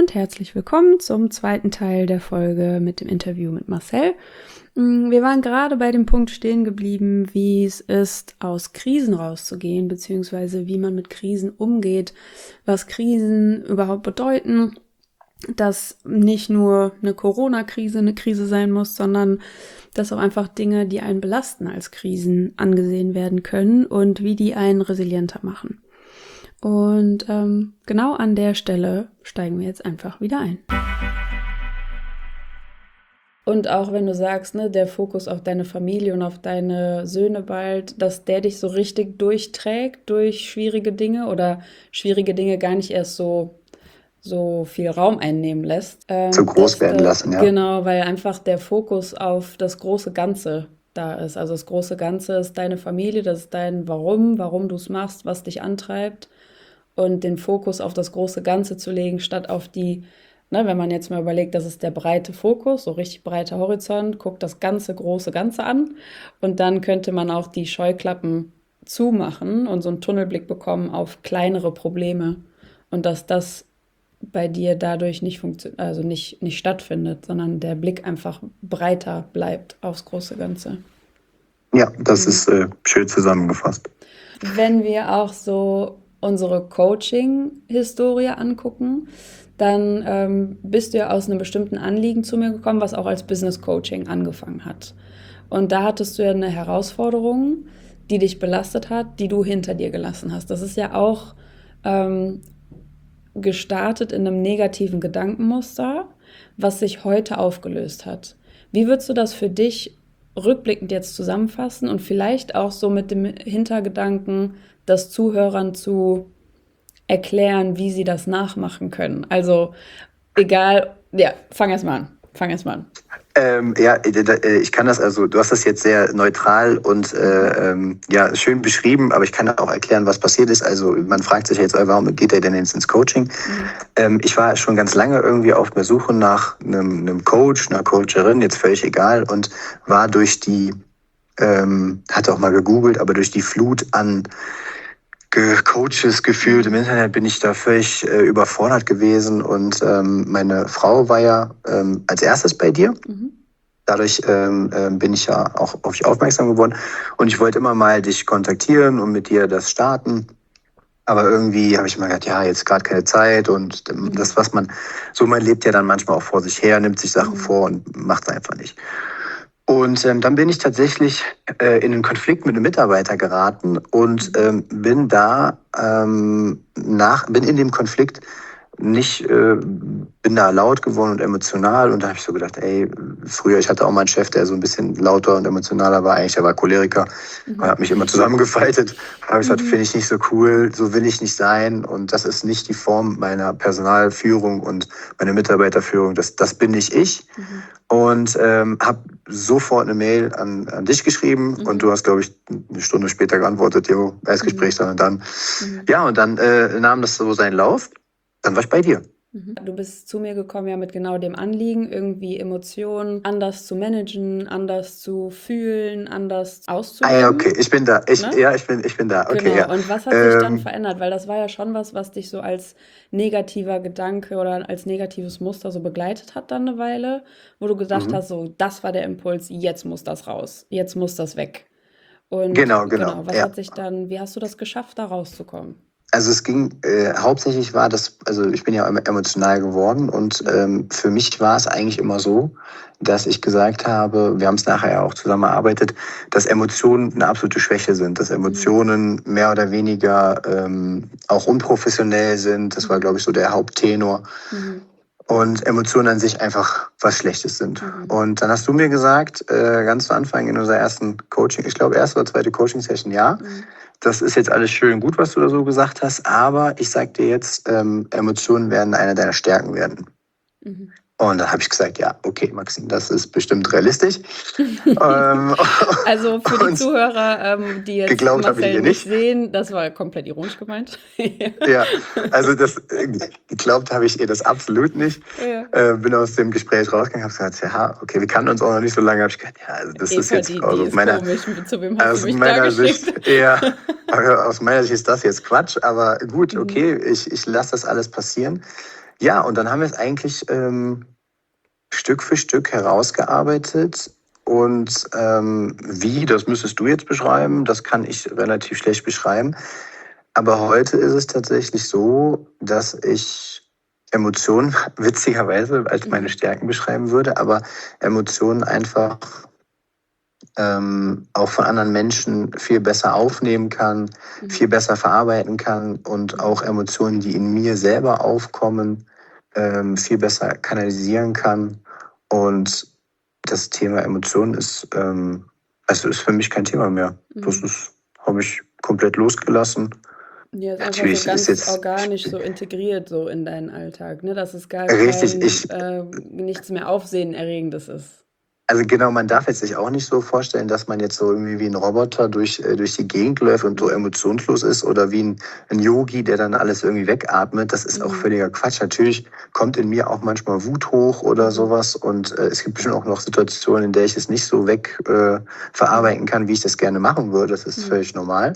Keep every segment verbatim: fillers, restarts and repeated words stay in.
und herzlich willkommen zum zweiten Teil der Folge mit dem Interview mit Marcel. Wir waren gerade bei dem Punkt stehen geblieben, wie es ist, aus Krisen rauszugehen, beziehungsweise wie man mit Krisen umgeht, was Krisen überhaupt bedeuten, dass nicht nur eine Corona-Krise eine Krise sein muss, sondern dass auch einfach Dinge, die einen belasten, als Krisen angesehen werden können und wie die einen resilienter machen. Und ähm, genau an der Stelle steigen wir jetzt einfach wieder ein. Und auch wenn du sagst, ne, der Fokus auf deine Familie und auf deine Söhne bald, dass der dich so richtig durchträgt durch schwierige Dinge oder schwierige Dinge gar nicht erst so, so viel Raum einnehmen lässt. Ähm, so groß werden lassen, ja. Genau, weil einfach der Fokus auf das große Ganze da ist. Also das große Ganze ist deine Familie, das ist dein Warum, warum du es machst, was dich antreibt. Und den Fokus auf das große Ganze zu legen, statt auf die, ne, wenn man jetzt mal überlegt, das ist der breite Fokus, so richtig breiter Horizont, guckt das ganze große Ganze an und dann könnte man auch die Scheuklappen zumachen und so einen Tunnelblick bekommen auf kleinere Probleme und dass das bei dir dadurch nicht funktioniert, also nicht, nicht stattfindet, sondern der Blick einfach breiter bleibt aufs große Ganze. Ja, das mhm. ist äh, schön zusammengefasst. Wenn wir auch so unsere Coaching-Historie angucken, dann ähm, bist du ja aus einem bestimmten Anliegen zu mir gekommen, was auch als Business-Coaching angefangen hat. Und da hattest du ja eine Herausforderung, die dich belastet hat, die du hinter dir gelassen hast. Das ist ja auch ähm, gestartet in einem negativen Gedankenmuster, was sich heute aufgelöst hat. Wie würdest du das für dich rückblickend jetzt zusammenfassen und vielleicht auch so mit dem Hintergedanken, das Zuhörern zu erklären, wie sie das nachmachen können? Also egal, ja, fang erst mal an. Fang erst mal an. Ähm, ja, ich kann das, also du hast das jetzt sehr neutral und äh, ähm, ja, schön beschrieben, aber ich kann auch erklären, was passiert ist. Also man fragt sich jetzt, warum geht er denn jetzt ins Coaching? Mhm. Ähm, ich war schon ganz lange irgendwie auf der Suche nach einem, einem Coach, einer Coacherin, jetzt völlig egal, und war durch die, ähm, hatte auch mal gegoogelt, aber durch die Flut an Coaches gefühlt im Internet bin ich da völlig äh, überfordert gewesen und ähm, meine Frau war ja ähm, als erstes bei dir. Mhm. Dadurch ähm, äh, bin ich ja auch auf dich aufmerksam geworden und ich wollte immer mal dich kontaktieren und mit dir das starten. Aber irgendwie habe ich immer gedacht, ja, jetzt gerade keine Zeit und ähm, mhm. das, was man, so man lebt ja dann manchmal auch vor sich her, nimmt sich Sachen mhm. vor und macht es einfach nicht. Und ähm, dann bin ich tatsächlich äh, in einen Konflikt mit einem Mitarbeiter geraten und ähm, bin da ähm, nach, bin in dem Konflikt nicht, äh, bin da laut geworden und emotional und da habe ich so gedacht, ey, früher, ich hatte auch mal einen Chef, der so ein bisschen lauter und emotionaler war, eigentlich, der war Choleriker, mhm. hat mich immer zusammengefaltet, habe ich gesagt, mhm. finde ich nicht so cool, so will ich nicht sein und das ist nicht die Form meiner Personalführung und meiner Mitarbeiterführung, das, das bin nicht ich. Mhm. Und ähm, habe sofort eine Mail an, an dich geschrieben mhm. und du hast, glaube ich, eine Stunde später geantwortet, jo, Erstgespräch mhm. dann und dann. Mhm. Ja, und dann äh, nahm das so seinen Lauf. Dann war ich bei dir. Du bist zu mir gekommen ja mit genau dem Anliegen, irgendwie Emotionen anders zu managen, anders zu fühlen, anders auszudrücken. Ah ja, okay, ich bin da. Ich, ne? Ja, ich bin, ich bin da. Okay, genau. Ja. Und was hat sich ähm, dann verändert? Weil das war ja schon was, was dich so als negativer Gedanke oder als negatives Muster so begleitet hat dann eine Weile, wo du gesagt mhm. hast, so, das war der Impuls, jetzt muss das raus, jetzt muss das weg. Und genau, genau. genau was ja. hat sich dann, wie hast du das geschafft, da rauszukommen? Also es ging, äh, hauptsächlich war das, also ich bin ja emotional geworden und ähm, für mich war es eigentlich immer so, dass ich gesagt habe, wir haben es nachher ja auch zusammen erarbeitet, dass Emotionen eine absolute Schwäche sind, dass Emotionen mehr oder weniger ähm, auch unprofessionell sind. Das war, glaube ich, so der Haupttenor. Mhm. Und Emotionen an sich einfach was Schlechtes sind. Mhm. Und dann hast du mir gesagt, äh, ganz zu Anfang in unserer ersten Coaching, ich glaube erste oder zweite Coaching-Session, ja, mhm. das ist jetzt alles schön gut, was du da so gesagt hast, aber ich sag dir jetzt, ähm, Emotionen werden eine deiner Stärken werden. Mhm. Und dann habe ich gesagt, ja, okay, Maxim, das ist bestimmt realistisch. ähm, also für die Zuhörer, ähm, die jetzt geglaubt Marcel nicht, nicht sehen, das war komplett ironisch gemeint. ja, also das äh, geglaubt habe ich ihr das absolut nicht. Ja. Äh, bin aus dem Gespräch rausgegangen, habe gesagt, ja, okay, wir kannten uns auch noch nicht so lange. Habe ich gedacht, ja, also das Eva, ist jetzt die, also die aus meiner, zu wem hast aus du mich meiner Sicht eher, aus meiner Sicht ist das jetzt Quatsch, aber gut, okay, mhm. ich, ich lasse das alles passieren. Ja, und dann haben wir es eigentlich ähm, Stück für Stück herausgearbeitet. Und ähm, wie, das müsstest du jetzt beschreiben, das kann ich relativ schlecht beschreiben. Aber heute ist es tatsächlich so, dass ich Emotionen witzigerweise als meine Mhm. Stärken beschreiben würde, aber Emotionen einfach ähm, auch von anderen Menschen viel besser aufnehmen kann, viel Mhm. besser verarbeiten kann und auch Mhm. Emotionen, die in mir selber aufkommen, ähm, viel besser kanalisieren kann. Und das Thema Emotionen ist, ähm, also ist für mich kein Thema mehr. Das Mhm. ist, habe ich komplett losgelassen. Ja, ist einfach so Natürlich ist ganz jetzt organisch so integriert so in deinen Alltag, ne? Dass es gar richtig, kein, ich, äh, nichts mehr Aufsehenerregendes ist. also genau, man darf jetzt sich auch nicht so vorstellen, dass man jetzt so irgendwie wie ein Roboter durch, äh, durch die Gegend läuft und so Mhm. emotionslos ist oder wie ein, ein Yogi, der dann alles irgendwie wegatmet. Das ist auch Mhm. völliger Quatsch. Natürlich kommt in mir auch manchmal Wut hoch oder Mhm. sowas und äh, es gibt bestimmt auch noch Situationen, in der ich es nicht so weg äh, Mhm. verarbeiten kann, wie ich das gerne machen würde. Das ist Mhm. völlig normal.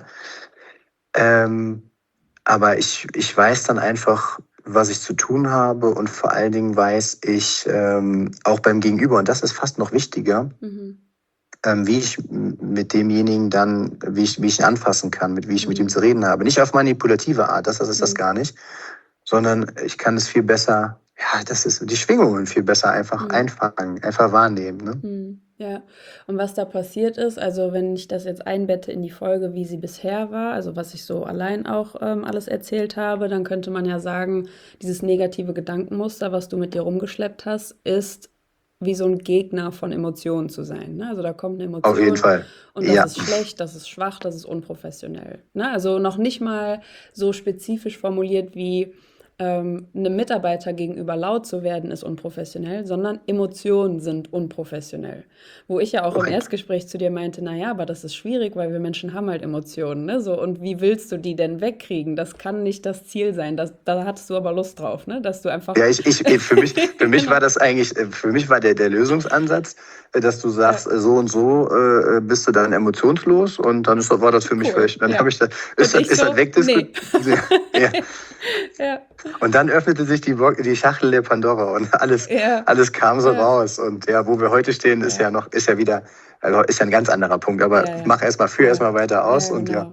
Ähm, aber ich, ich weiß dann einfach, was ich zu tun habe und vor allen Dingen weiß ich ähm, auch beim Gegenüber, und das ist fast noch wichtiger, Mhm. ähm, wie ich mit demjenigen dann, wie ich, wie ich ihn anfassen kann, mit wie ich mit ihm zu Mhm. reden habe. Nicht auf manipulative Art, das, das ist das Mhm. gar nicht, sondern ich kann es viel besser, ja, das ist die Schwingungen viel besser einfach Mhm. einfangen, einfach wahrnehmen. Ne? Mhm. Ja, und was da passiert ist, also wenn ich das jetzt einbette in die Folge, wie sie bisher war, also was ich so allein auch ähm, alles erzählt habe, dann könnte man ja sagen, dieses negative Gedankenmuster, was du mit dir rumgeschleppt hast, ist wie so ein Gegner von Emotionen zu sein. Ne? Also da kommt eine Auf jeden Emotion Fall. und das Ja, ist schlecht, das ist schwach, das ist unprofessionell. Ne? Also noch nicht mal so spezifisch formuliert wie ähm, einem Mitarbeiter gegenüber laut zu werden, ist unprofessionell, sondern Emotionen sind unprofessionell. Wo ich ja auch im korrekt. Erstgespräch zu dir meinte, naja, aber das ist schwierig, weil wir Menschen haben halt Emotionen, ne? So, und wie willst du die denn wegkriegen? Das kann nicht das Ziel sein. Das, da hattest du aber Lust drauf, ne? Dass du einfach. Ja, ich, ich, für mich, für mich war Genau. das eigentlich, äh, für mich war der, der Lösungsansatz, äh, dass du Ja, sagst, äh, so und so äh, bist du dann emotionslos und dann ist, war das für mich cool. völlig, dann habe Ja. ich das, ist Und das, ich ist das so, nee. wegdiskutiert. Ja. Ja, Und dann öffnete sich die, Bo die Schachtel der Pandora und alles, ja, alles kam so ja, raus. Und ja, wo wir heute stehen, ist ja, ja noch, ist ja wieder, also ist ja ein ganz anderer Punkt. Aber ja, ja, mach erstmal, führ ja, erstmal weiter aus ja, und ja. genau.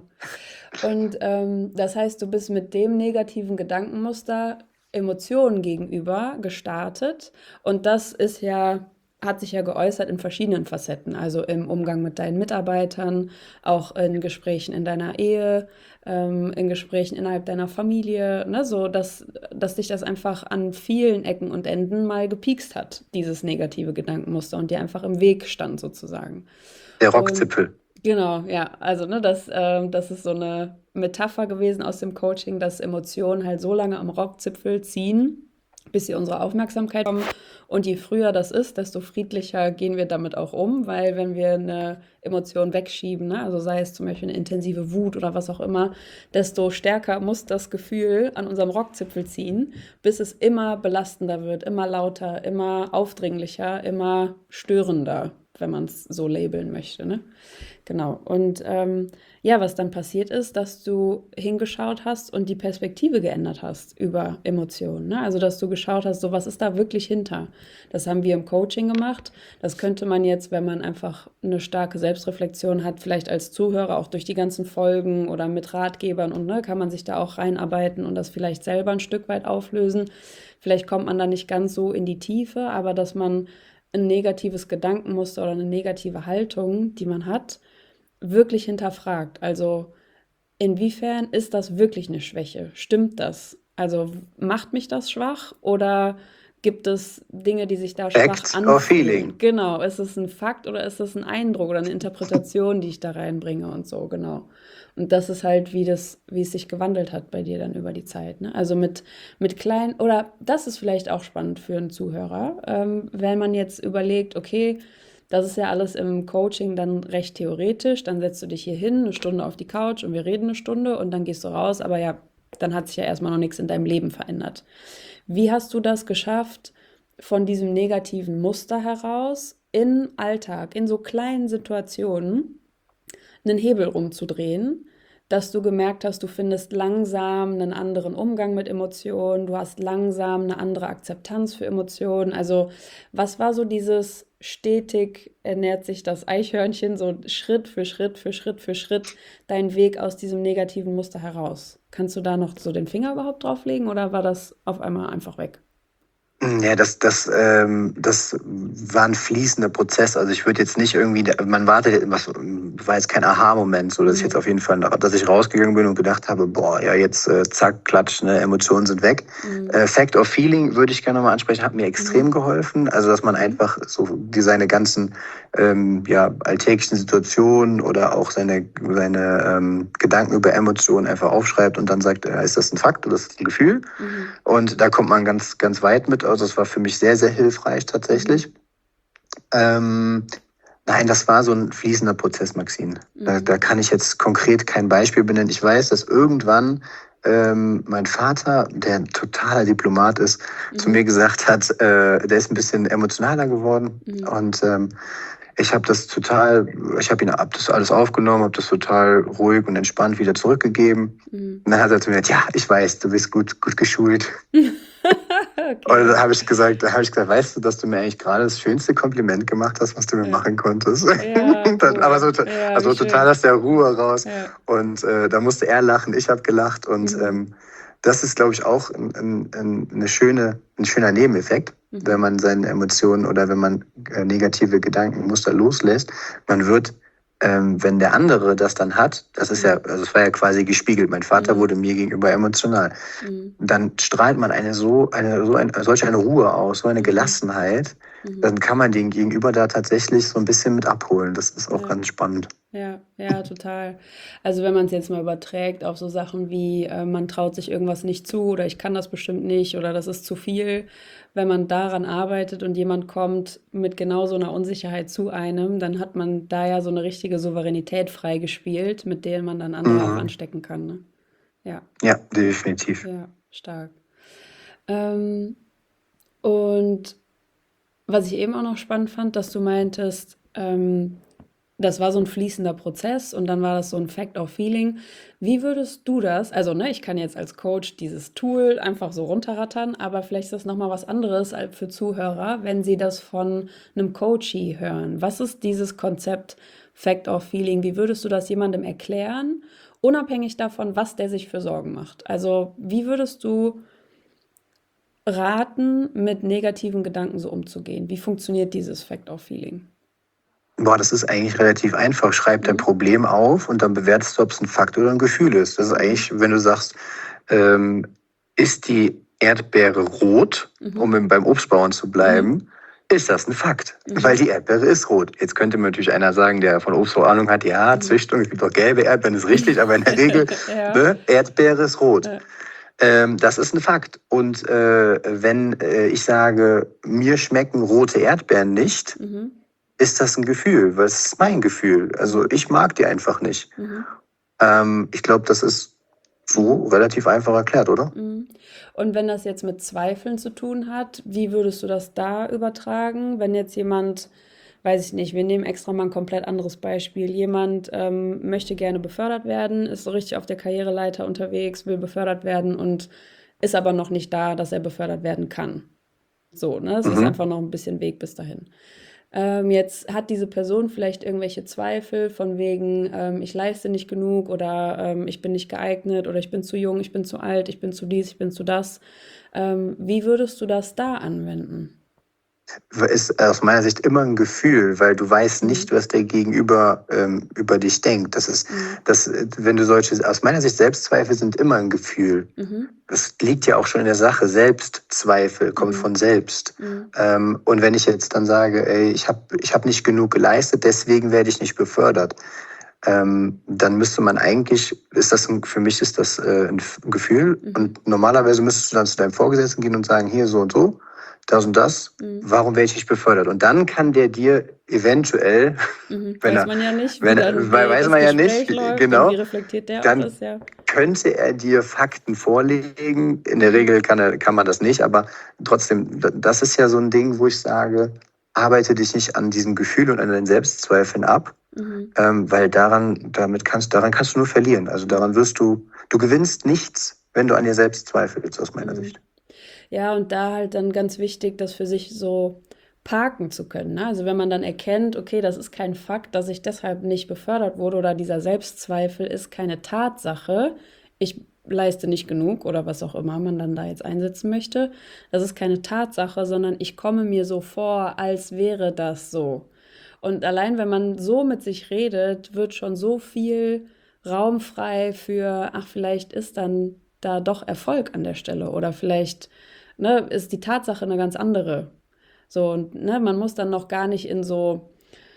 Und ähm, das heißt, du bist mit dem negativen Gedankenmuster Emotionen gegenüber gestartet. Und das ist ja, hat sich ja geäußert in verschiedenen Facetten. Also im Umgang mit deinen Mitarbeitern, auch in Gesprächen in deiner Ehe, ähm, in Gesprächen innerhalb deiner Familie, ne? So, dass, dass dich das einfach an vielen Ecken und Enden mal gepiekst hat, dieses negative Gedankenmuster und dir einfach im Weg stand sozusagen. Der Und Rockzipfel. genau, ja, also ne, das, ähm, das ist so eine Metapher gewesen aus dem Coaching, dass Emotionen halt so lange am Rockzipfel ziehen, bis sie unsere Aufmerksamkeit bekommen. Und je früher das ist, desto friedlicher gehen wir damit auch um, weil wenn wir eine Emotion wegschieben, ne, also sei es zum Beispiel eine intensive Wut oder was auch immer, desto stärker muss das Gefühl an unserem Rockzipfel ziehen, bis es immer belastender wird, immer lauter, immer aufdringlicher, immer störender, wenn man es so labeln möchte. Ne? Genau. Und ähm, ja, was dann passiert ist, dass du hingeschaut hast und die Perspektive geändert hast über Emotionen. Ne? Also, dass du geschaut hast, so was ist da wirklich hinter. Das haben wir im Coaching gemacht. Das könnte man jetzt, wenn man einfach eine starke Selbstreflexion hat, vielleicht als Zuhörer auch durch die ganzen Folgen oder mit Ratgebern und ne, kann man sich da auch reinarbeiten und das vielleicht selber ein Stück weit auflösen. Vielleicht kommt man da nicht ganz so in die Tiefe, aber dass man ein negatives Gedankenmuster oder eine negative Haltung, die man hat, wirklich hinterfragt. Also inwiefern ist das wirklich eine Schwäche? Stimmt das? Also macht mich das schwach oder gibt es Dinge, die sich da schwach Act or anfühlen? Feeling. Genau, ist es ein Fakt oder ist es ein Eindruck oder eine Interpretation, die ich da reinbringe und so, genau. Und das ist halt, wie das, wie es sich gewandelt hat bei dir dann über die Zeit. Ne? Also mit, mit kleinen, oder das ist vielleicht auch spannend für einen Zuhörer, ähm, wenn man jetzt überlegt, okay, das ist ja alles im Coaching dann recht theoretisch. Dann setzt du dich hier hin, eine Stunde auf die Couch und wir reden eine Stunde und dann gehst du raus. Aber ja, dann hat sich ja erstmal noch nichts in deinem Leben verändert. Wie hast du das geschafft, von diesem negativen Muster heraus in Alltag, in so kleinen Situationen, einen Hebel rumzudrehen, dass du gemerkt hast, du findest langsam einen anderen Umgang mit Emotionen, du hast langsam eine andere Akzeptanz für Emotionen. Also was war so dieses stetig ernährt sich das Eichhörnchen, so Schritt für Schritt für Schritt für Schritt dein Weg aus diesem negativen Muster heraus? Kannst du da noch so den Finger überhaupt drauflegen oder war das auf einmal einfach weg? Ja, das, das, ähm, das war ein fließender Prozess. Also ich würde jetzt nicht irgendwie, man wartet, was war jetzt kein Aha-Moment, so dass ich jetzt auf jeden Fall, dass ich rausgegangen bin und gedacht habe, boah, ja jetzt äh, zack, klatsch, ne, Emotionen sind weg. Mhm. Äh, Fact of Feeling würde ich gerne nochmal ansprechen, hat mir extrem mhm. geholfen. Also dass man einfach so die seine ganzen ähm, ja, alltäglichen Situationen oder auch seine, seine ähm, Gedanken über Emotionen einfach aufschreibt und dann sagt, äh, ist das ein Fakt oder ist das ein Gefühl? Mhm. Und da kommt man ganz, ganz weit mit. Also es war für mich sehr, sehr hilfreich tatsächlich. Mhm. Ähm, nein, das war so ein fließender Prozess, Maxine. Mhm. Da, da kann ich jetzt konkret kein Beispiel benennen. Ich weiß, dass irgendwann ähm, mein Vater, der ein totaler Diplomat ist, mhm. zu mir gesagt hat, äh, der ist ein bisschen emotionaler geworden. Mhm. Und ähm, ich habe das total, ich habe ihn hab das alles aufgenommen, habe das total ruhig und entspannt wieder zurückgegeben. Mhm. Und dann hat er zu mir gesagt, ja, ich weiß, du bist gut, gut geschult. Okay. Und da habe ich gesagt, da habe ich gesagt, weißt du, dass du mir eigentlich gerade das schönste Kompliment gemacht hast, was du mir ja. machen konntest. Ja, cool. Aber so, ja, also total aus der Ruhe raus. Ja. Und äh, da musste er lachen, ich habe gelacht. Und mhm. ähm, das ist, glaube ich, auch ein, ein, eine schöne, ein schöner Nebeneffekt, mhm. wenn man seine Emotionen oder wenn man äh, negative Gedankenmuster loslässt. Man wird Ähm, wenn der andere das dann hat, das ist mhm. ja, also es war ja quasi gespiegelt. Mein Vater mhm. wurde mir gegenüber emotional. Mhm. Dann strahlt man eine so eine so ein, solch eine Ruhe aus, so eine Gelassenheit. Mhm. Dann kann man den Gegenüber da tatsächlich so ein bisschen mit abholen. Das ist auch ja. ganz spannend. Ja, ja, total. Also wenn man es jetzt mal überträgt auf so Sachen wie, äh, man traut sich irgendwas nicht zu oder ich kann das bestimmt nicht oder das ist zu viel. Wenn man daran arbeitet und jemand kommt mit genau so einer Unsicherheit zu einem, dann hat man da ja so eine richtige Souveränität freigespielt, mit der man dann andere mhm. auch anstecken kann. Ne? Ja. Ja, definitiv. Ja, stark. Ähm, und was ich eben auch noch spannend fand, dass du meintest, ähm, das war so ein fließender Prozess und dann war das so ein Fact of Feeling. Wie würdest du das, also ne, ich kann jetzt als Coach dieses Tool einfach so runterrattern, aber vielleicht ist das nochmal was anderes als für Zuhörer, wenn sie das von einem Coachee hören. Was ist dieses Konzept Fact of Feeling? Wie würdest du das jemandem erklären, unabhängig davon, was der sich für Sorgen macht? Also wie würdest du raten, mit negativen Gedanken so umzugehen? Wie funktioniert dieses Fact of Feeling? Boah, das ist eigentlich relativ einfach. Schreib dein Problem auf und dann bewertest du, ob es ein Fakt oder ein Gefühl ist. Das ist eigentlich, wenn du sagst, ähm, ist die Erdbeere rot, mhm. um beim Obstbauern zu bleiben, mhm. ist das ein Fakt. Mhm. Weil die Erdbeere ist rot. Jetzt könnte mir natürlich einer sagen, der von Obstbau Ahnung hat, ja, mhm. Züchtung, es gibt auch gelbe Erdbeeren, ist richtig, aber in der Regel, ja. ne, Erdbeere ist rot. Ja. Ähm, das ist ein Fakt. Und äh, wenn äh, ich sage, mir schmecken rote Erdbeeren nicht, mhm. ist das ein Gefühl, weil es ist mein Gefühl. Also ich mag die einfach nicht. Mhm. Ähm, ich glaube, das ist so relativ einfach erklärt, oder? Mhm. Und wenn das jetzt mit Zweifeln zu tun hat, wie würdest du das da übertragen? Wenn jetzt jemand, weiß ich nicht, wir nehmen extra mal ein komplett anderes Beispiel. Jemand ähm, möchte gerne befördert werden, ist so richtig auf der Karriereleiter unterwegs, will befördert werden und ist aber noch nicht da, dass er befördert werden kann. So, ne? Es mhm. ist einfach noch ein bisschen Weg bis dahin. Ähm, jetzt hat diese Person vielleicht irgendwelche Zweifel von wegen, ähm, ich leiste nicht genug oder ähm, ich bin nicht geeignet oder ich bin zu jung, ich bin zu alt, ich bin zu dies, ich bin zu das. Ähm, wie würdest du das da anwenden? Ist aus meiner Sicht immer ein Gefühl, weil du weißt nicht, was der Gegenüber ähm, über dich denkt. Das ist, mhm. das, wenn du solche, aus meiner Sicht Selbstzweifel sind immer ein Gefühl. Mhm. Das liegt ja auch schon in der Sache. Selbstzweifel kommt mhm. von selbst. Mhm. Ähm, und wenn ich jetzt dann sage, ey, ich habe ich hab nicht genug geleistet, deswegen werde ich nicht befördert, ähm, dann müsste man eigentlich, ist das ein, für mich ist das äh, ein Gefühl. Mhm. Und normalerweise müsstest du dann zu deinem Vorgesetzten gehen und sagen, hier so und so. Das und das, mhm. warum werde ich nicht befördert? Und dann kann der dir eventuell, mhm. wenn weiß er, man ja nicht, wenn er, weil weiß man ja nicht, genau, wie reflektiert der dann auch ist, ja. könnte er dir Fakten vorlegen. In der Regel kann er, kann man das nicht, aber trotzdem, das ist ja so ein Ding, wo ich sage, arbeite dich nicht an diesem Gefühl und an deinen Selbstzweifeln ab, mhm. ähm, weil daran, damit kannst, daran kannst du nur verlieren. Also daran wirst du, du gewinnst nichts, wenn du an dir selbst zweifelst, aus meiner mhm. Sicht. Ja, und da halt dann ganz wichtig, das für sich so parken zu können. Ne? Also wenn man dann erkennt, okay, das ist kein Fakt, dass ich deshalb nicht befördert wurde oder dieser Selbstzweifel ist keine Tatsache, ich leiste nicht genug oder was auch immer man dann da jetzt einsetzen möchte, das ist keine Tatsache, sondern ich komme mir so vor, als wäre das so. Und allein wenn man so mit sich redet, wird schon so viel Raum frei für, ach, vielleicht ist dann da doch Erfolg an der Stelle oder vielleicht ne, ist die Tatsache eine ganz andere. So, und ne, man muss dann noch gar nicht in so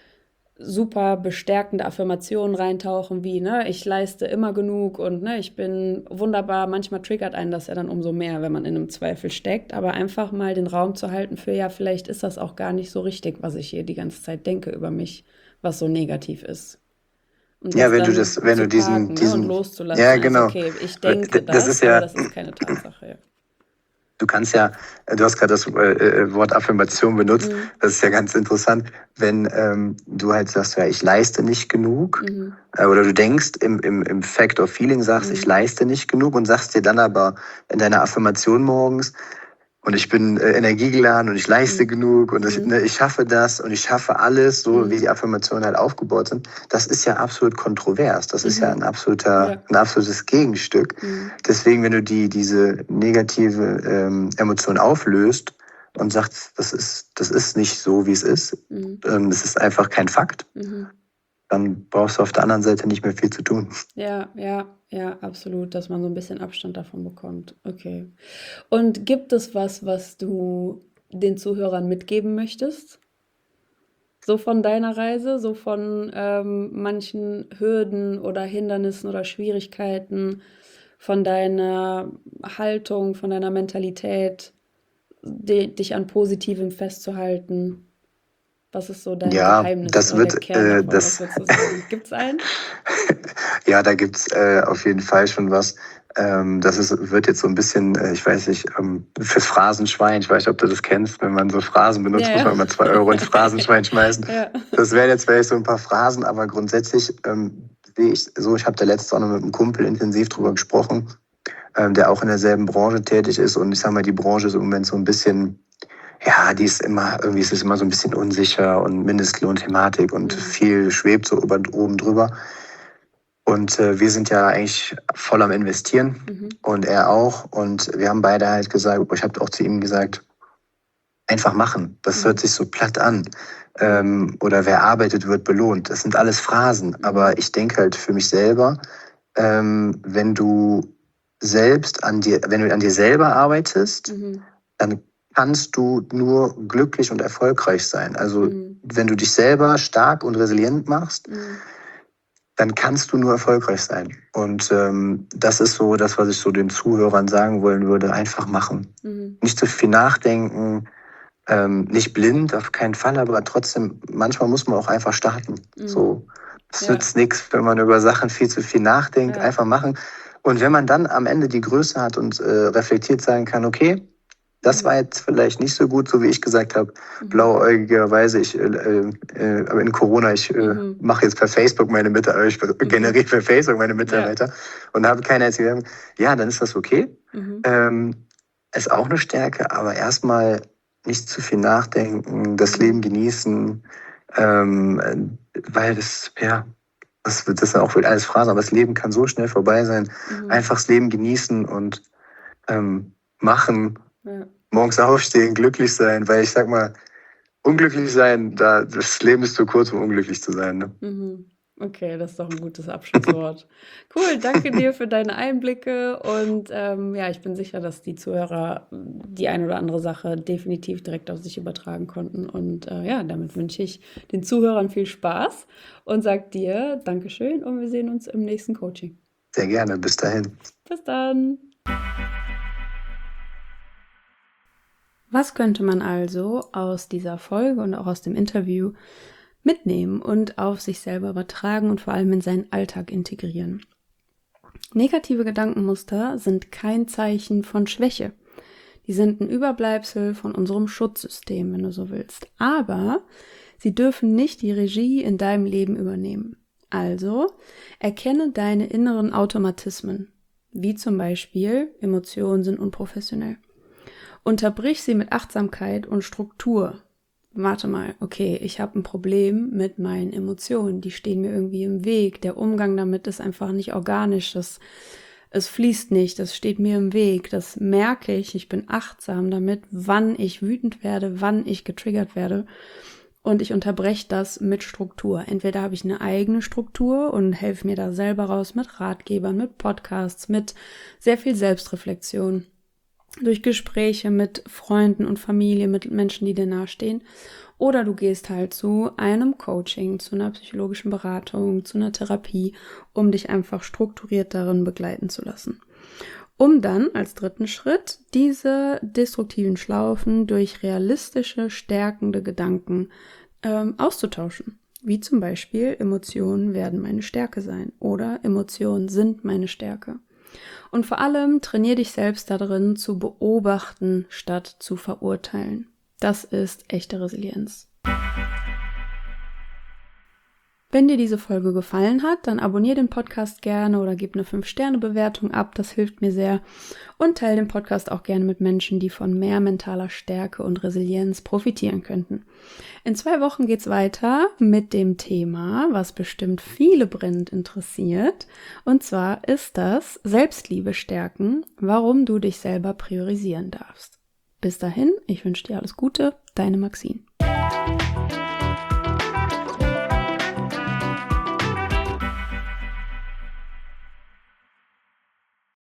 super bestärkende Affirmationen reintauchen, wie, ne, ich leiste immer genug und ne, ich bin wunderbar. Manchmal triggert einen das ja dann umso mehr, wenn man in einem Zweifel steckt. Aber einfach mal den Raum zu halten für, ja, vielleicht ist das auch gar nicht so richtig, was ich hier die ganze Zeit denke über mich, was so negativ ist. Und ja, wenn du das, wenn du diesen, parken, diesen, ne, und loszulassen. ja, genau. Also, okay, ich denke das, das, ist ja, aber das ist keine Tatsache. Ja. Du kannst ja, du hast gerade das äh, Wort Affirmation benutzt, mhm. das ist ja ganz interessant, wenn ähm, du halt sagst, ja, ich leiste nicht genug, mhm. äh, oder du denkst im, im, im Fact of Feeling, sagst, mhm. ich leiste nicht genug und sagst dir dann aber in deiner Affirmation morgens, und ich bin äh, energiegeladen und ich leiste mhm. genug und mhm. ich, ne, ich schaffe das und ich schaffe alles, so mhm. wie die Affirmationen halt aufgebaut sind. Das ist ja absolut kontrovers. Das mhm. ist ja ein absoluter, ja. ein absolutes Gegenstück. Mhm. Deswegen, wenn du die, diese negative ähm, Emotion auflöst und sagst, das ist, das ist nicht so, wie es ist, mhm. ähm, es ist einfach kein Fakt, mhm. dann brauchst du auf der anderen Seite nicht mehr viel zu tun. Ja, ja, ja, absolut, dass man so ein bisschen Abstand davon bekommt. Okay. Und gibt es was, was du den Zuhörern mitgeben möchtest? So von deiner Reise, so von ähm, manchen Hürden oder Hindernissen oder Schwierigkeiten, von deiner Haltung, von deiner Mentalität, die, dich an Positivem festzuhalten? Was ist so dein ja, Geheimnis das oder wird, der Kern äh, davon? das, Was würdest du sagen? Gibt's einen? Ja, da gibt's äh, auf jeden Fall schon was. Ähm, das ist, wird jetzt so ein bisschen, äh, ich weiß nicht, ähm, fürs Phrasenschwein, ich weiß nicht, ob du das kennst, wenn man so Phrasen benutzt, ja, muss man immer zwei Euro ins Phrasenschwein schmeißen. Ja. Das wären jetzt vielleicht so ein paar Phrasen, aber grundsätzlich ähm, sehe ich so, ich habe da letztens auch noch mit einem Kumpel intensiv drüber gesprochen, ähm, der auch in derselben Branche tätig ist, und ich sag mal, die Branche ist im Moment so ein bisschen, ja, die ist immer, irgendwie ist es immer so ein bisschen unsicher und Mindestlohnthematik und mhm. viel schwebt so oben drüber. Und äh, wir sind ja eigentlich voll am Investieren mhm. und er auch. Und wir haben beide halt gesagt, ich habe auch zu ihm gesagt, einfach machen. Das mhm. hört sich so platt an. Ähm, oder wer arbeitet, wird belohnt. Das sind alles Phrasen. Mhm. Aber ich denke halt für mich selber, ähm, wenn du selbst an dir, wenn du an dir selber arbeitest, mhm. dann kannst du nur glücklich und erfolgreich sein. Also mhm. wenn du dich selber stark und resilient machst, mhm. dann kannst du nur erfolgreich sein. Und ähm, das ist so das, was ich so den Zuhörern sagen wollen würde. Einfach machen. Mhm. Nicht zu viel nachdenken, ähm, nicht blind, auf keinen Fall, aber trotzdem, manchmal muss man auch einfach starten. Mhm. So, es ja. nützt nichts, wenn man über Sachen viel zu viel nachdenkt. Ja. Einfach machen. Und wenn man dann am Ende die Größe hat und äh, reflektiert sagen kann, okay, das war jetzt vielleicht nicht so gut, so wie ich gesagt habe, mhm. blauäugigerweise, ich äh, äh, in Corona, ich äh, mhm. mache jetzt per Facebook meine Mitarbeiter, ich mhm. generiere per Facebook meine Mitarbeiter ja. und habe keine einzige, ja, dann ist das okay. Mhm. Ähm, ist auch eine Stärke, aber erstmal nicht zu viel nachdenken, das mhm. Leben genießen, ähm, weil das, ja, das, das sind auch alles Phrasen, aber das Leben kann so schnell vorbei sein. Mhm. Einfach das Leben genießen und ähm, machen. Ja. Morgens aufstehen, glücklich sein, weil ich sag mal, unglücklich sein, da, das Leben ist zu kurz, um unglücklich zu sein. Ne? Mhm. Okay, das ist doch ein gutes Abschlusswort. Cool, danke dir für deine Einblicke und ähm, ja, ich bin sicher, dass die Zuhörer die ein oder andere Sache definitiv direkt auf sich übertragen konnten und äh, ja, damit wünsche ich den Zuhörern viel Spaß und sag dir Dankeschön und wir sehen uns im nächsten Coaching. Sehr gerne, bis dahin. Bis dann. Was könnte man also aus dieser Folge und auch aus dem Interview mitnehmen und auf sich selber übertragen und vor allem in seinen Alltag integrieren? Negative Gedankenmuster sind kein Zeichen von Schwäche. Die sind ein Überbleibsel von unserem Schutzsystem, wenn du so willst. Aber Sie dürfen nicht die Regie in deinem Leben übernehmen. Also erkenne deine inneren Automatismen, wie zum Beispiel Emotionen sind unprofessionell. Unterbrich sie mit Achtsamkeit und Struktur. Warte mal, okay, ich habe ein Problem mit meinen Emotionen, die stehen mir irgendwie im Weg, der Umgang damit ist einfach nicht organisch, das, es fließt nicht, das steht mir im Weg, das merke ich, ich bin achtsam damit, wann ich wütend werde, wann ich getriggert werde und ich unterbreche das mit Struktur. Entweder habe ich eine eigene Struktur und helfe mir da selber raus mit Ratgebern, mit Podcasts, mit sehr viel Selbstreflexion. Durch Gespräche mit Freunden und Familie, mit Menschen, die dir nahestehen. Oder du gehst halt zu einem Coaching, zu einer psychologischen Beratung, zu einer Therapie, um dich einfach strukturiert darin begleiten zu lassen. Um dann als dritten Schritt diese destruktiven Schlaufen durch realistische, stärkende Gedanken ähm, auszutauschen. Wie zum Beispiel, Emotionen werden meine Stärke sein oder Emotionen sind meine Stärke. Und vor allem trainier dich selbst darin, zu beobachten, statt zu verurteilen. Das ist echte Resilienz. Wenn dir diese Folge gefallen hat, dann abonniere den Podcast gerne oder gib eine fünf Sterne Bewertung ab, das hilft mir sehr. Und teile den Podcast auch gerne mit Menschen, die von mehr mentaler Stärke und Resilienz profitieren könnten. In zwei Wochen geht's weiter mit dem Thema, was bestimmt viele brennend interessiert. Und zwar ist das Selbstliebe stärken, warum du dich selber priorisieren darfst. Bis dahin, ich wünsche dir alles Gute, deine Maxine.